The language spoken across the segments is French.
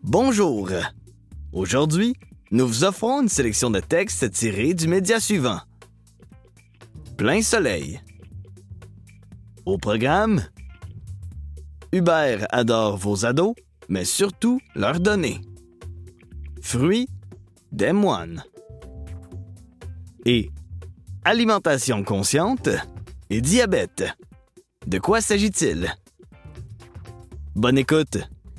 Bonjour! Aujourd'hui, nous vous offrons une sélection de textes tirés du média suivant. Plein soleil. Au programme, Hubert adore vos ados, mais surtout leur donner. Fruits des moines. Et alimentation consciente et diabète. De quoi s'agit-il? Bonne écoute!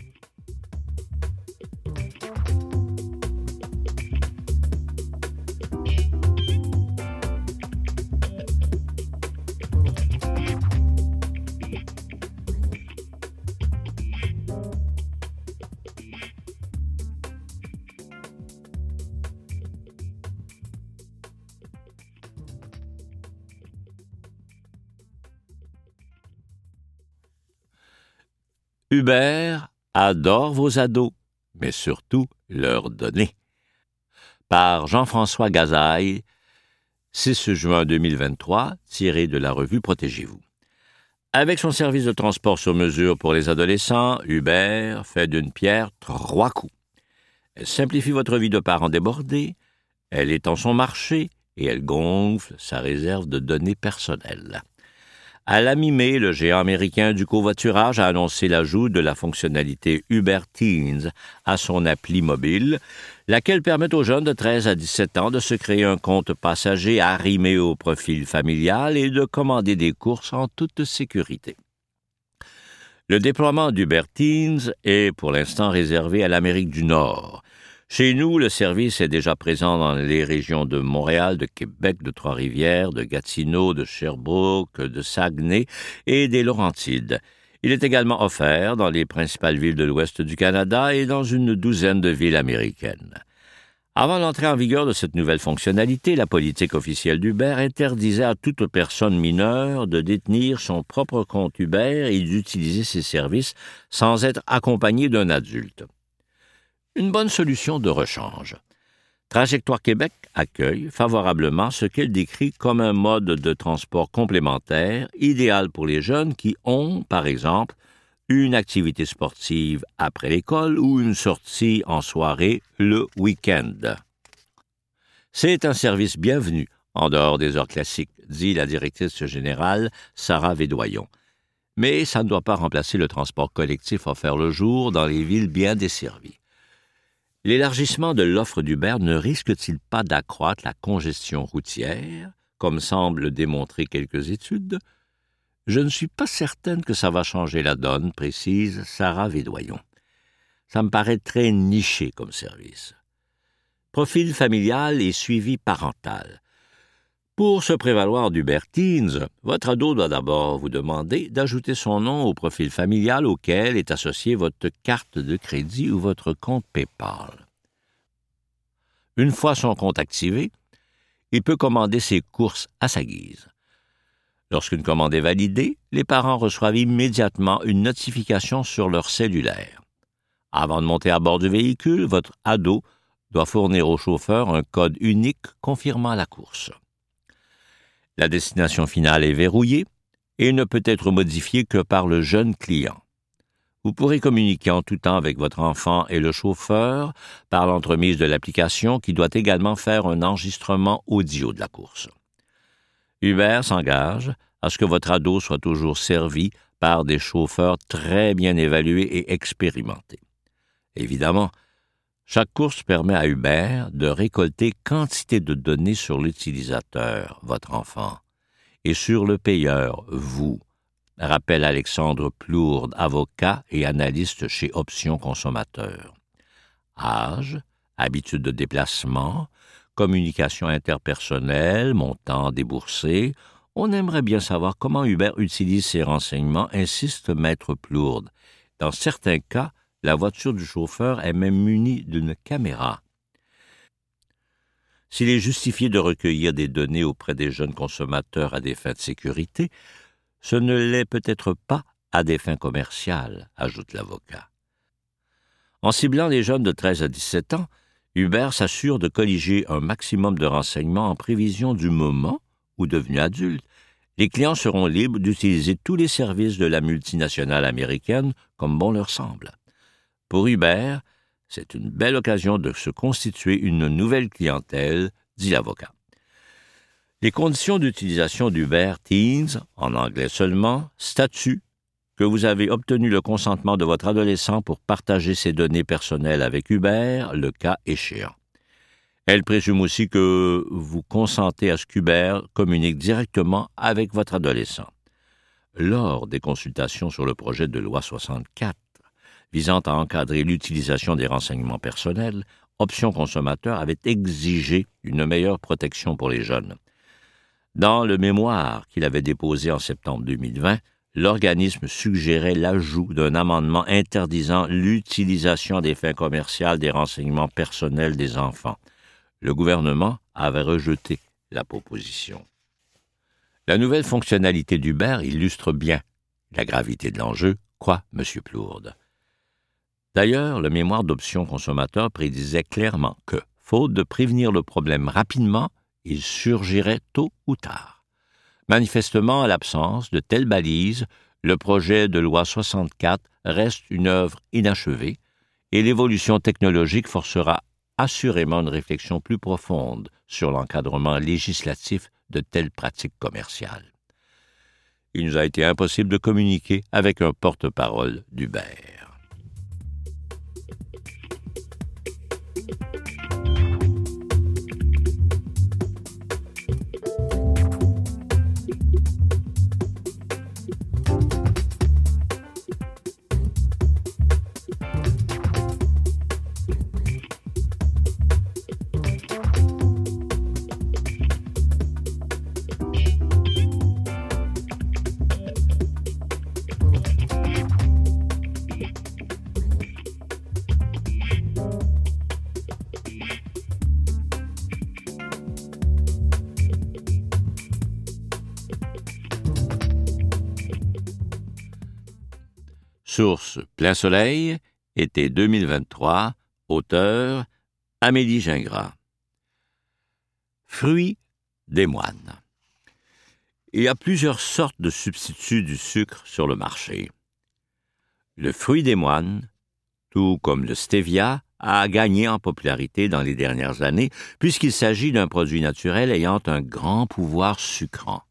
Hubert adore vos ados, mais surtout leur donner. Par Jean-François Gazaille, 6 juin 2023, tiré de la revue Protégez-vous. Avec son service de transport sur mesure pour les adolescents, Hubert fait d'une pierre 3 coups. Elle simplifie votre vie de parent débordé, elle étend son marché et elle gonfle sa réserve de données personnelles. À la mi-mai, le géant américain du covoiturage a annoncé l'ajout de la fonctionnalité Uber Teens à son appli mobile, laquelle permet aux jeunes de 13 à 17 ans de se créer un compte passager arrimé au profil familial et de commander des courses en toute sécurité. Le déploiement d'Uber Teens est pour l'instant réservé à l'Amérique du Nord. Chez nous, le service est déjà présent dans les régions de Montréal, de Québec, de Trois-Rivières, de Gatineau, de Sherbrooke, de Saguenay et des Laurentides. Il est également offert dans les principales villes de l'ouest du Canada et dans une douzaine de villes américaines. Avant l'entrée en vigueur de cette nouvelle fonctionnalité, la politique officielle d'Uber interdisait à toute personne mineure de détenir son propre compte Uber et d'utiliser ses services sans être accompagnée d'un adulte. Une bonne solution de rechange. Trajectoire Québec accueille favorablement ce qu'elle décrit comme un mode de transport complémentaire, idéal pour les jeunes qui ont, par exemple, une activité sportive après l'école ou une sortie en soirée le week-end. C'est un service bienvenu en dehors des heures classiques, dit la directrice générale Sarah Védoyon. Mais ça ne doit pas remplacer le transport collectif offert le jour dans les villes bien desservies. L'élargissement de l'offre d'Uber ne risque-t-il pas d'accroître la congestion routière, comme semblent démontrer quelques études? Je ne suis pas certaine que ça va changer la donne, précise Sarah Védoyon. Ça me paraît très niché comme service. Profil familial et suivi parental. Pour se prévaloir d'Uber Teens, votre ado doit d'abord vous demander d'ajouter son nom au profil familial auquel est associée votre carte de crédit ou votre compte PayPal. Une fois son compte activé, il peut commander ses courses à sa guise. Lorsqu'une commande est validée, les parents reçoivent immédiatement une notification sur leur cellulaire. Avant de monter à bord du véhicule, votre ado doit fournir au chauffeur un code unique confirmant la course. La destination finale est verrouillée et ne peut être modifiée que par le jeune client. Vous pourrez communiquer en tout temps avec votre enfant et le chauffeur par l'entremise de l'application qui doit également faire un enregistrement audio de la course. Uber s'engage à ce que votre ado soit toujours servi par des chauffeurs très bien évalués et expérimentés. Évidemment, chaque course permet à Uber de récolter quantité de données sur l'utilisateur, votre enfant, et sur le payeur, vous, rappelle Alexandre Plourde, avocat et analyste chez Options Consommateurs. Âge, habitude de déplacement, communication interpersonnelle, montant déboursé, on aimerait bien savoir comment Uber utilise ces renseignements, insiste Maître Plourde. Dans certains cas, la voiture du chauffeur est même munie d'une caméra. S'il est justifié de recueillir des données auprès des jeunes consommateurs à des fins de sécurité, ce ne l'est peut-être pas à des fins commerciales, ajoute l'avocat. En ciblant les jeunes de 13 à 17 ans, Uber s'assure de colliger un maximum de renseignements en prévision du moment où, devenus adultes, les clients seront libres d'utiliser tous les services de la multinationale américaine comme bon leur semble. Pour Uber, C'est une belle occasion de se constituer une nouvelle clientèle, dit l'avocat. Les conditions d'utilisation d'Uber Teens, en anglais seulement, statuent que vous avez obtenu le consentement de votre adolescent pour partager ses données personnelles avec Uber, le cas échéant. Elle présume aussi que vous consentez à ce qu'Uber communique directement avec votre adolescent. Lors des consultations sur le projet de loi 64, visant à encadrer l'utilisation des renseignements personnels, Option Consommateur avait exigé une meilleure protection pour les jeunes. Dans le mémoire qu'il avait déposé en septembre 2020, l'organisme suggérait l'ajout d'un amendement interdisant l'utilisation des fins commerciales des renseignements personnels des enfants. Le gouvernement avait rejeté la proposition. La nouvelle fonctionnalité d'Uber illustre bien la gravité de l'enjeu, quoi, M. Plourde. D'ailleurs, le mémoire d'Option Consommateur prédisait clairement que, faute de prévenir le problème rapidement, il surgirait tôt ou tard. Manifestement, à l'absence de telles balises, le projet de loi 64 reste une œuvre inachevée et l'évolution technologique forcera assurément une réflexion plus profonde sur l'encadrement législatif de telles pratiques commerciales. Il nous a été impossible de communiquer avec un porte-parole d'Uber. Source Plein Soleil, été 2023, auteur Amélie Gingras. Fruits des moines. Il y a plusieurs sortes de substituts du sucre sur le marché. Le fruit des moines, tout comme le stevia, a gagné en popularité dans les dernières années puisqu'il s'agit d'un produit naturel ayant un grand pouvoir sucrant.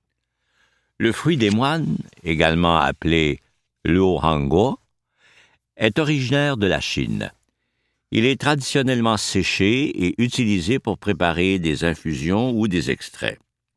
Le fruit des moines, également appelé l'Ohango, est originaire de la Chine. Il est traditionnellement séché et utilisé pour préparer des infusions ou des extraits.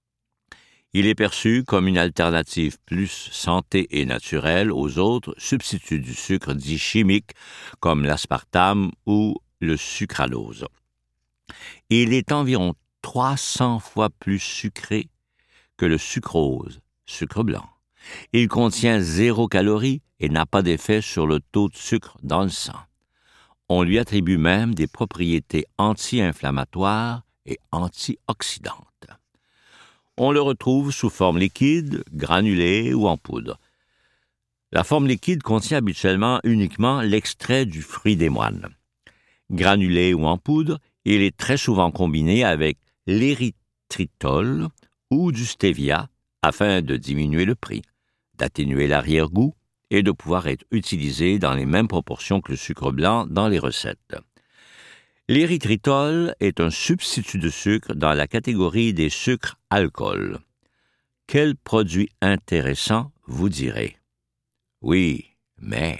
Il est perçu comme une alternative plus santé et naturelle aux autres substituts du sucre dits chimiques comme l'aspartame ou le sucralose. Il est environ 300 fois plus sucré que le sucrose, sucre blanc. Il contient 0 calories et n'a pas d'effet sur le taux de sucre dans le sang. On lui attribue même des propriétés anti-inflammatoires et antioxydantes. On le retrouve sous forme liquide, granulée ou en poudre. La forme liquide contient habituellement uniquement l'extrait du fruit des moines. Granulé ou en poudre, il est très souvent combiné avec l'érythritol ou du stevia afin de diminuer le prix, d'atténuer l'arrière-goût et de pouvoir être utilisé dans les mêmes proportions que le sucre blanc dans les recettes. L'érythritol est un substitut de sucre dans la catégorie des sucres alcool. Quel produit intéressant, vous direz. Oui, mais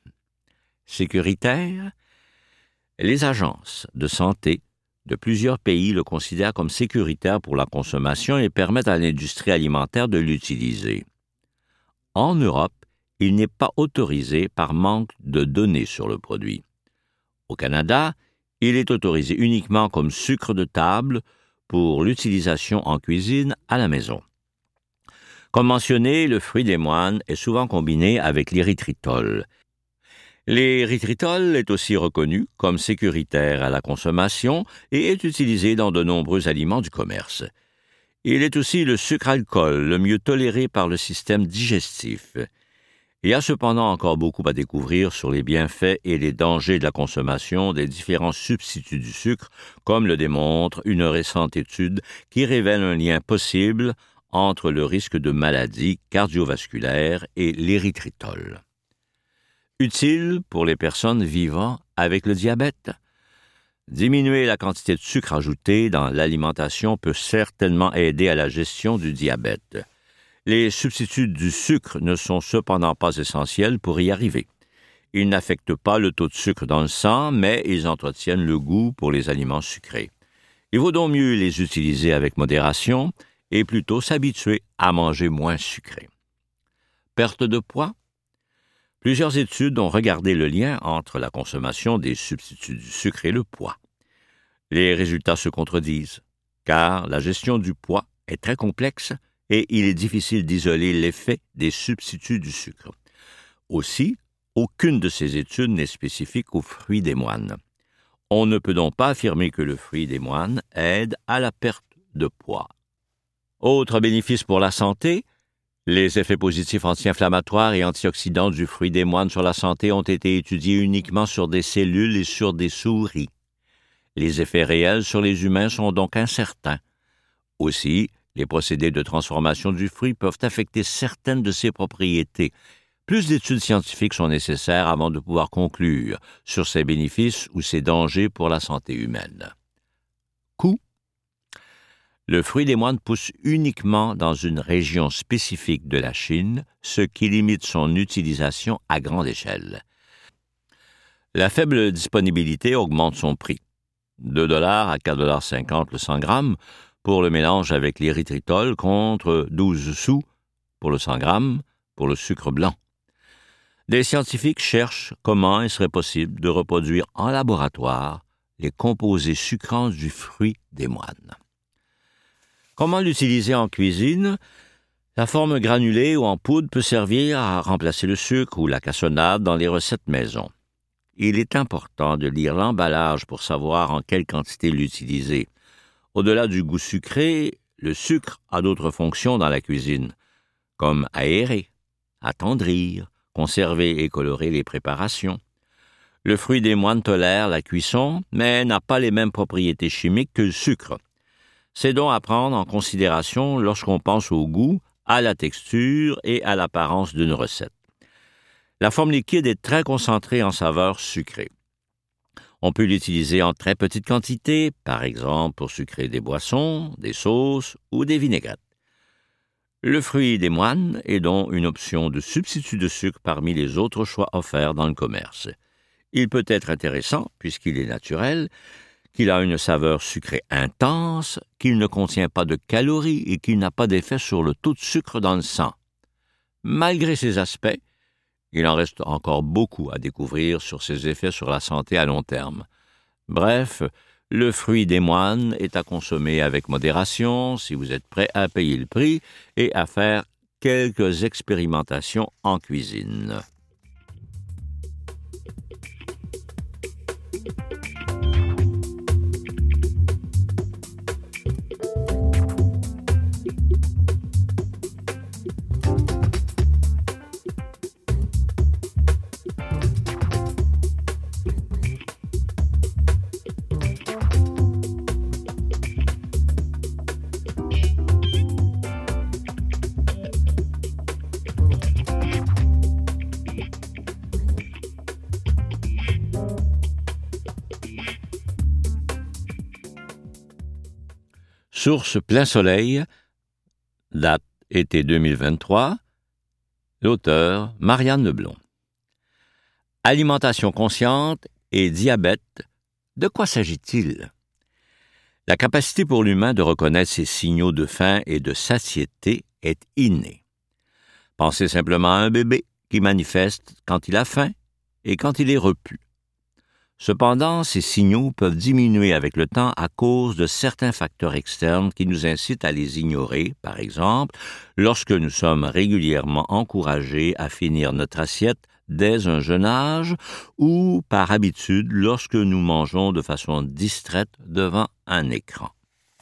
sécuritaire? Les agences de santé de plusieurs pays le considèrent comme sécuritaire pour la consommation et permettent à l'industrie alimentaire de l'utiliser. En Europe, il n'est pas autorisé par manque de données sur le produit. Au Canada, il est autorisé uniquement comme sucre de table pour l'utilisation en cuisine à la maison. Comme mentionné, le fruit des moines est souvent combiné avec l'érythritol. L'érythritol est aussi reconnu comme sécuritaire à la consommation et est utilisé dans de nombreux aliments du commerce. Il est aussi le sucre-alcool le mieux toléré par le système digestif. Il y a cependant encore beaucoup à découvrir sur les bienfaits et les dangers de la consommation des différents substituts du sucre, comme le démontre une récente étude qui révèle un lien possible entre le risque de maladies cardiovasculaires et l'érythritol. Utile pour les personnes vivant avec le diabète? Diminuer la quantité de sucre ajouté dans l'alimentation peut certainement aider à la gestion du diabète. Les substituts du sucre ne sont cependant pas essentiels pour y arriver. Ils n'affectent pas le taux de sucre dans le sang, mais ils entretiennent le goût pour les aliments sucrés. Il vaut donc mieux les utiliser avec modération et plutôt s'habituer à manger moins sucré. Perte de poids? Plusieurs études ont regardé le lien entre la consommation des substituts du sucre et le poids. Les résultats se contredisent, car la gestion du poids est très complexe et il est difficile d'isoler l'effet des substituts du sucre. Aussi, aucune de ces études n'est spécifique au fruit des moines. On ne peut donc pas affirmer que le fruit des moines aide à la perte de poids. Autre bénéfice pour la santé, les effets positifs anti-inflammatoires et antioxydants du fruit des moines sur la santé ont été étudiés uniquement sur des cellules et sur des souris. Les effets réels sur les humains sont donc incertains. Aussi, les procédés de transformation du fruit peuvent affecter certaines de ses propriétés. Plus d'études scientifiques sont nécessaires avant de pouvoir conclure sur ses bénéfices ou ses dangers pour la santé humaine. Coût? Le fruit des moines pousse uniquement dans une région spécifique de la Chine, ce qui limite son utilisation à grande échelle. La faible disponibilité augmente son prix, $2 à 4,50 $ le 100 grammes pour le mélange avec l'érythritol contre 12 sous pour le 100 grammes pour le sucre blanc. Des scientifiques cherchent comment il serait possible de reproduire en laboratoire les composés sucrants du fruit des moines. Comment l'utiliser en cuisine? La forme granulée ou en poudre peut servir à remplacer le sucre ou la cassonade dans les recettes maison. Il est important de lire l'emballage pour savoir en quelle quantité l'utiliser. Au-delà du goût sucré, le sucre a d'autres fonctions dans la cuisine, comme aérer, attendrir, conserver et colorer les préparations. Le fruit des moines tolère la cuisson, mais n'a pas les mêmes propriétés chimiques que le sucre. C'est donc à prendre en considération lorsqu'on pense au goût, à la texture et à l'apparence d'une recette. La forme liquide est très concentrée en saveurs sucrées. On peut l'utiliser en très petite quantité, par exemple pour sucrer des boissons, des sauces ou des vinaigrettes. Le fruit des moines est donc une option de substitut de sucre parmi les autres choix offerts dans le commerce. Il peut être intéressant, puisqu'il est naturel, qu'il a une saveur sucrée intense, qu'il ne contient pas de calories et qu'il n'a pas d'effet sur le taux de sucre dans le sang. Malgré ces aspects, il en reste encore beaucoup à découvrir sur ses effets sur la santé à long terme. Bref, le fruit des moines est à consommer avec modération si vous êtes prêt à payer le prix et à faire quelques expérimentations en cuisine. Source Plein Soleil, date été 2023, l'auteur Marianne Leblond. Alimentation consciente et diabète, de quoi s'agit-il? La capacité pour l'humain de reconnaître ses signaux de faim et de satiété est innée. Pensez simplement à un bébé qui manifeste quand il a faim et quand il est repu. Cependant, ces signaux peuvent diminuer avec le temps à cause de certains facteurs externes qui nous incitent à les ignorer, par exemple, lorsque nous sommes régulièrement encouragés à finir notre assiette dès un jeune âge ou par habitude lorsque nous mangeons de façon distraite devant un écran.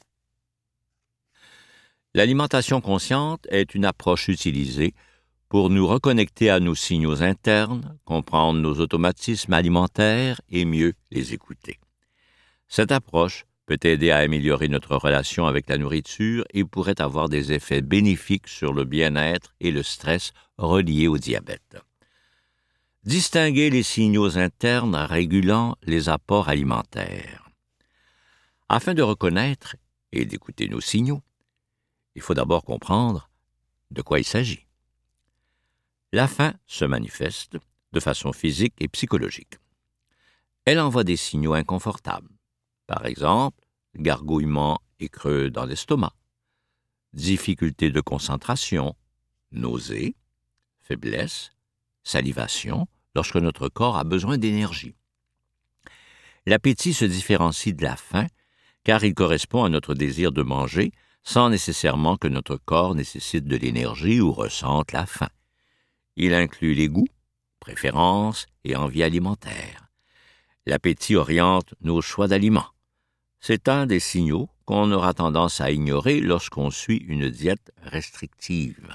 L'alimentation consciente est une approche utilisée pour nous reconnecter à nos signaux internes, comprendre nos automatismes alimentaires et mieux les écouter. Cette approche peut aider à améliorer notre relation avec la nourriture et pourrait avoir des effets bénéfiques sur le bien-être et le stress reliés au diabète. Distinguer les signaux internes régulant les apports alimentaires. Afin de reconnaître et d'écouter nos signaux, il faut d'abord comprendre de quoi il s'agit. La faim se manifeste de façon physique et psychologique. Elle envoie des signaux inconfortables, par exemple, gargouillement et creux dans l'estomac, difficulté de concentration, nausées, faiblesse, salivation, lorsque notre corps a besoin d'énergie. L'appétit se différencie de la faim car il correspond à notre désir de manger sans nécessairement que notre corps nécessite de l'énergie ou ressente la faim. Il inclut les goûts, préférences et envies alimentaires. L'appétit oriente nos choix d'aliments. C'est un des signaux qu'on aura tendance à ignorer lorsqu'on suit une diète restrictive.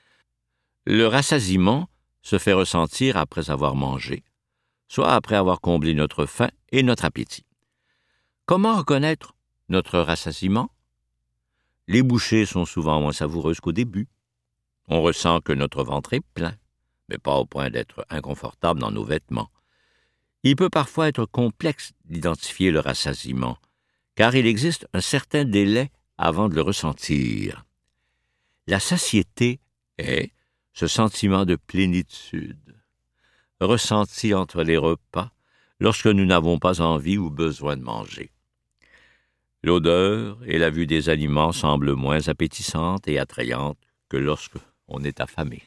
Le rassasiement se fait ressentir après avoir mangé, soit après avoir comblé notre faim et notre appétit. Comment reconnaître notre rassasiement? Les bouchées sont souvent moins savoureuses qu'au début. On ressent que notre ventre est plein, mais pas au point d'être inconfortable dans nos vêtements. Il peut parfois être complexe d'identifier le rassasiement, car il existe un certain délai avant de le ressentir. La satiété est ce sentiment de plénitude, ressenti entre les repas lorsque nous n'avons pas envie ou besoin de manger. L'odeur et la vue des aliments semblent moins appétissantes et attrayantes que lorsqu'on est affamé.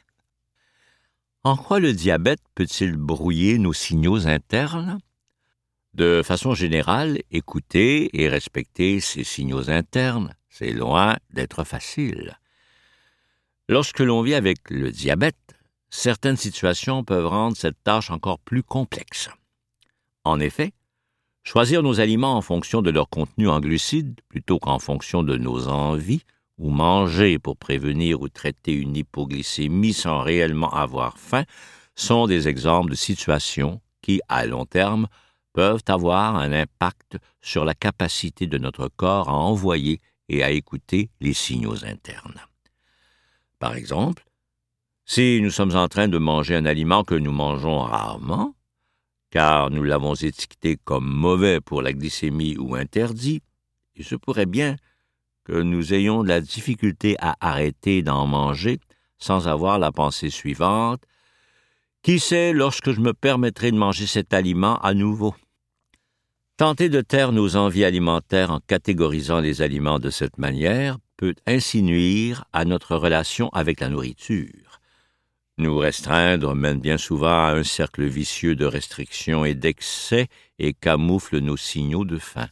En quoi le diabète peut-il brouiller nos signaux internes? De façon générale, écouter et respecter ces signaux internes, c'est loin d'être facile. Lorsque l'on vit avec le diabète, certaines situations peuvent rendre cette tâche encore plus complexe. En effet, choisir nos aliments en fonction de leur contenu en glucides plutôt qu'en fonction de nos envies, ou manger pour prévenir ou traiter une hypoglycémie sans réellement avoir faim, sont des exemples de situations qui, à long terme, peuvent avoir un impact sur la capacité de notre corps à envoyer et à écouter les signaux internes. Par exemple, si nous sommes en train de manger un aliment que nous mangeons rarement, car nous l'avons étiqueté comme mauvais pour la glycémie ou interdit, il se pourrait bien que nous ayons de la difficulté à arrêter d'en manger sans avoir la pensée suivante: qui sait lorsque je me permettrai de manger cet aliment à nouveau? Tenter de taire nos envies alimentaires en catégorisant les aliments de cette manière peut ainsi nuire à notre relation avec la nourriture. Nous restreindre mène bien souvent à un cercle vicieux de restrictions et d'excès et camoufle nos signaux de faim.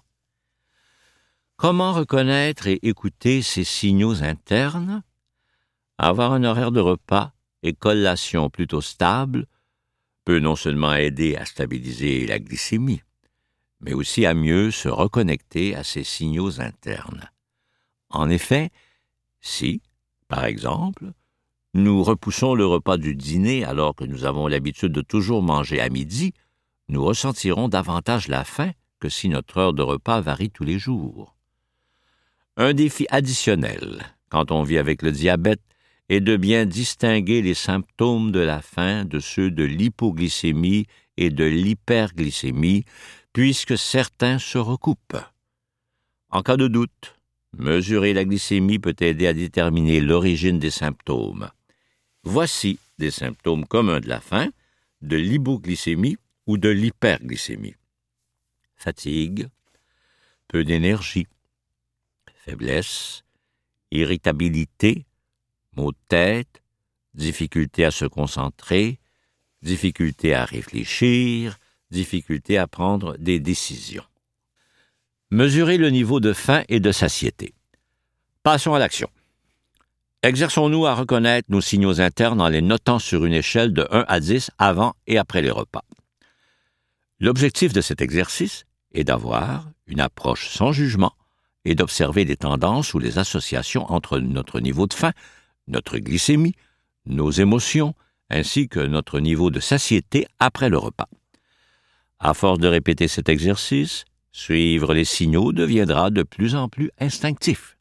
Comment reconnaître et écouter ces signaux internes? Avoir un horaire de repas et collation plutôt stable peut non seulement aider à stabiliser la glycémie, mais aussi à mieux se reconnecter à ces signaux internes. En effet, si, par exemple, nous repoussons le repas du dîner alors que nous avons l'habitude de toujours manger à midi, nous ressentirons davantage la faim que si notre heure de repas varie tous les jours. Un défi additionnel, quand on vit avec le diabète, est de bien distinguer les symptômes de la faim de ceux de l'hypoglycémie et de l'hyperglycémie, puisque certains se recoupent. En cas de doute, mesurer la glycémie peut aider à déterminer l'origine des symptômes. Voici des symptômes communs de la faim, de l'hypoglycémie ou de l'hyperglycémie. Fatigue, peu d'énergie, faiblesse, irritabilité, maux de tête, difficulté à se concentrer, difficulté à réfléchir, difficulté à prendre des décisions. Mesurer le niveau de faim et de satiété. Passons à l'action. Exerçons-nous à reconnaître nos signaux internes en les notant sur une échelle de 1 à 10 avant et après les repas. L'objectif de cet exercice est d'avoir une approche sans jugement et d'observer les tendances ou les associations entre notre niveau de faim, notre glycémie, nos émotions, ainsi que notre niveau de satiété après le repas. À force de répéter cet exercice, suivre les signaux deviendra de plus en plus instinctif.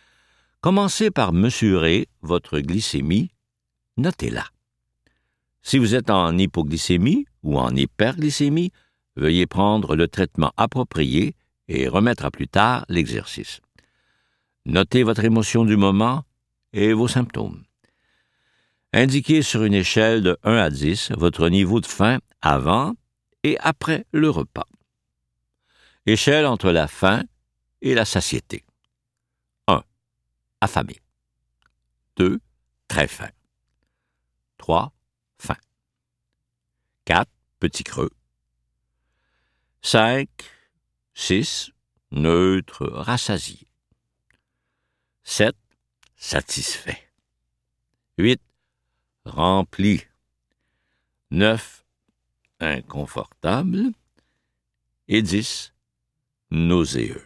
Commencez par mesurer votre glycémie, notez-la. Si vous êtes en hypoglycémie ou en hyperglycémie, veuillez prendre le traitement approprié et remettre à plus tard l'exercice. Notez votre émotion du moment et vos symptômes. Indiquez sur une échelle de 1 à 10 votre niveau de faim avant et après le repas. Échelle entre la faim et la satiété. 1. Affamé. 2. Très faim. 3. Faim. 4. Petit creux. 5. 6. Neutre, rassasié. 7. Satisfait. 8. Rempli. 9. Inconfortable. Et 10. Nauséeux.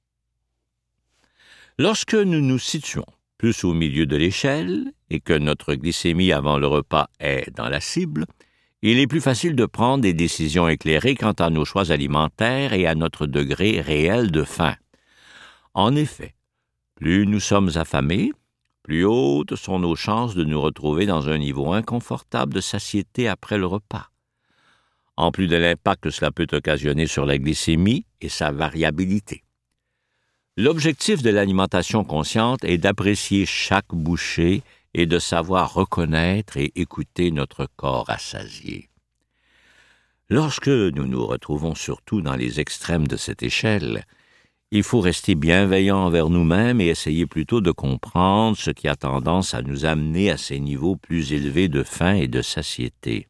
Lorsque nous nous situons plus au milieu de l'échelle et que notre glycémie avant le repas est dans la cible, il est plus facile de prendre des décisions éclairées quant à nos choix alimentaires et à notre degré réel de faim. En effet, plus nous sommes affamés, plus hautes sont nos chances de nous retrouver dans un niveau inconfortable de satiété après le repas. En plus de l'impact que cela peut occasionner sur la glycémie et sa variabilité. L'objectif de l'alimentation consciente est d'apprécier chaque bouchée et de savoir reconnaître et écouter notre corps rassasié. Lorsque nous nous retrouvons surtout dans les extrêmes de cette échelle, il faut rester bienveillant envers nous-mêmes et essayer plutôt de comprendre ce qui a tendance à nous amener à ces niveaux plus élevés de faim et de satiété.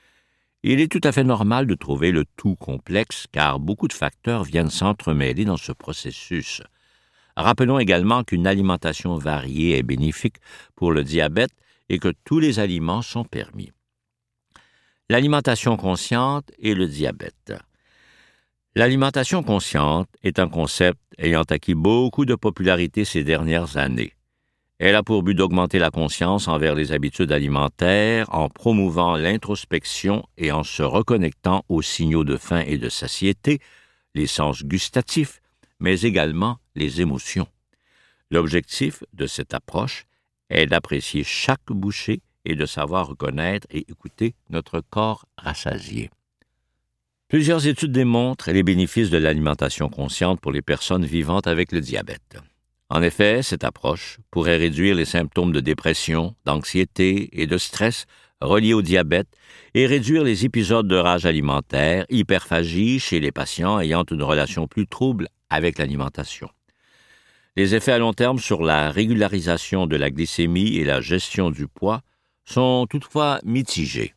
Il est tout à fait normal de trouver le tout complexe car beaucoup de facteurs viennent s'entremêler dans ce processus. Rappelons également qu'une alimentation variée est bénéfique pour le diabète et que tous les aliments sont permis. L'alimentation consciente et le diabète. L'alimentation consciente est un concept ayant acquis beaucoup de popularité ces dernières années. Elle a pour but d'augmenter la conscience envers les habitudes alimentaires en promouvant l'introspection et en se reconnectant aux signaux de faim et de satiété, les sens gustatifs, mais également les émotions. L'objectif de cette approche est d'apprécier chaque bouchée et de savoir reconnaître et écouter notre corps rassasié. Plusieurs études démontrent les bénéfices de l'alimentation consciente pour les personnes vivant avec le diabète. En effet, cette approche pourrait réduire les symptômes de dépression, d'anxiété et de stress reliés au diabète et réduire les épisodes de rage alimentaire, hyperphagie chez les patients ayant une relation plus trouble avec l'alimentation. Les effets à long terme sur la régularisation de la glycémie et la gestion du poids sont toutefois mitigés.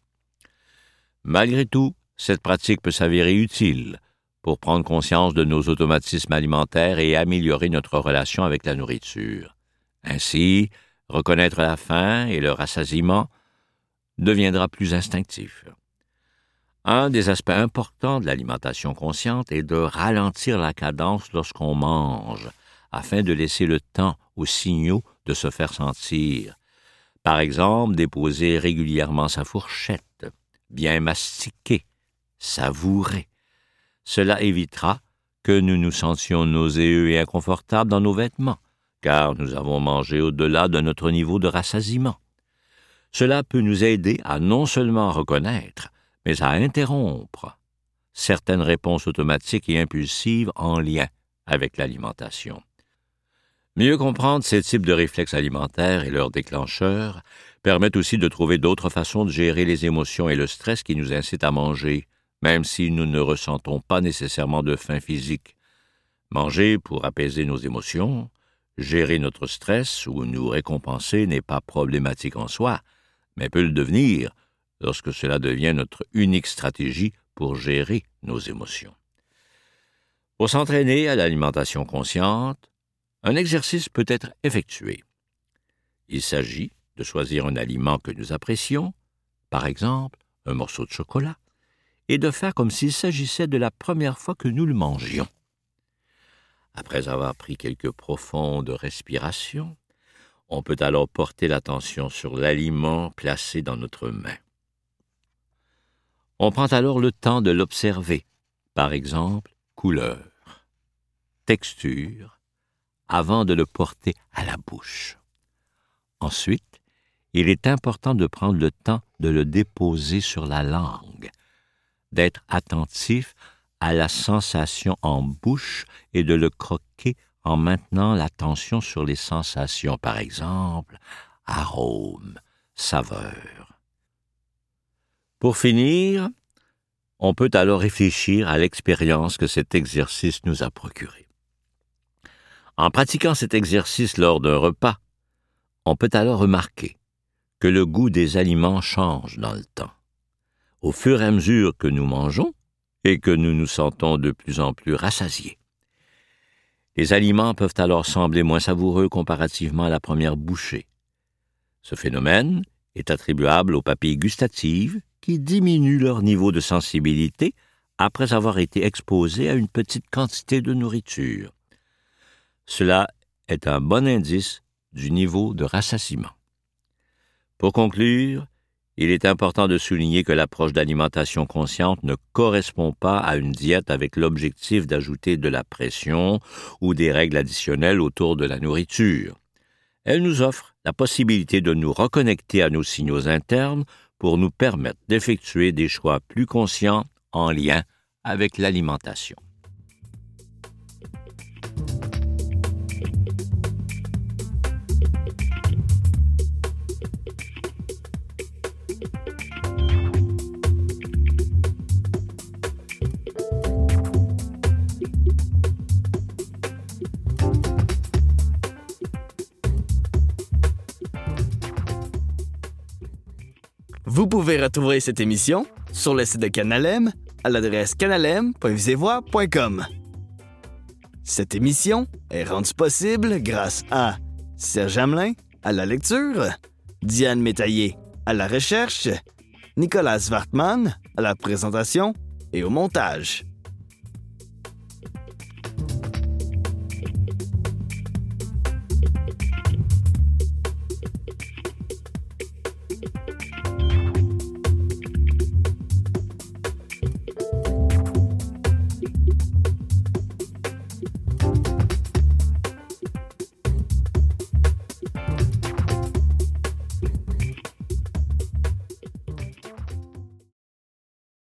Malgré tout, cette pratique peut s'avérer utile pour prendre conscience de nos automatismes alimentaires et améliorer notre relation avec la nourriture. Ainsi, reconnaître la faim et le rassasiement deviendra plus instinctif. Un des aspects importants de l'alimentation consciente est de ralentir la cadence lorsqu'on mange, afin de laisser le temps aux signaux de se faire sentir. Par exemple, déposer régulièrement sa fourchette, bien mastiquer, savourer. Cela évitera que nous nous sentions nauséeux et inconfortables dans nos vêtements, car nous avons mangé au-delà de notre niveau de rassasiement. Cela peut nous aider à non seulement reconnaître, mais à interrompre certaines réponses automatiques et impulsives en lien avec l'alimentation. Mieux comprendre ces types de réflexes alimentaires et leurs déclencheurs permettent aussi de trouver d'autres façons de gérer les émotions et le stress qui nous incitent à manger, même si nous ne ressentons pas nécessairement de faim physique. Manger pour apaiser nos émotions, gérer notre stress ou nous récompenser n'est pas problématique en soi, mais peut le devenir lorsque cela devient notre unique stratégie pour gérer nos émotions. Pour s'entraîner à l'alimentation consciente, un exercice peut être effectué. Il s'agit de choisir un aliment que nous apprécions, par exemple un morceau de chocolat, et de faire comme s'il s'agissait de la première fois que nous le mangions. Après avoir pris quelques profondes respirations, on peut alors porter l'attention sur l'aliment placé dans notre main. On prend alors le temps de l'observer, par exemple, couleur, texture, avant de le porter à la bouche. Ensuite, il est important de prendre le temps de le déposer sur la langue, d'être attentif à la sensation en bouche et de le croquer en maintenant l'attention sur les sensations, par exemple, arôme, saveur. Pour finir, on peut alors réfléchir à l'expérience que cet exercice nous a procurée. En pratiquant cet exercice lors d'un repas, on peut alors remarquer que le goût des aliments change dans le temps. Au fur et à mesure que nous mangeons et que nous nous sentons de plus en plus rassasiés. Les aliments peuvent alors sembler moins savoureux comparativement à la première bouchée. Ce phénomène est attribuable aux papilles gustatives qui diminuent leur niveau de sensibilité après avoir été exposées à une petite quantité de nourriture. Cela est un bon indice du niveau de rassasiement. Pour conclure, il est important de souligner que l'approche d'alimentation consciente ne correspond pas à une diète avec l'objectif d'ajouter de la pression ou des règles additionnelles autour de la nourriture. Elle nous offre la possibilité de nous reconnecter à nos signaux internes pour nous permettre d'effectuer des choix plus conscients en lien avec l'alimentation. Vous pouvez retrouver cette émission sur le site de Canal M à l'adresse canalem.visevoix.com. Cette émission est rendue possible grâce à Serge Hamelin à la lecture, Diane Métaillé à la recherche, Nicolas Wartmann à la présentation et au montage.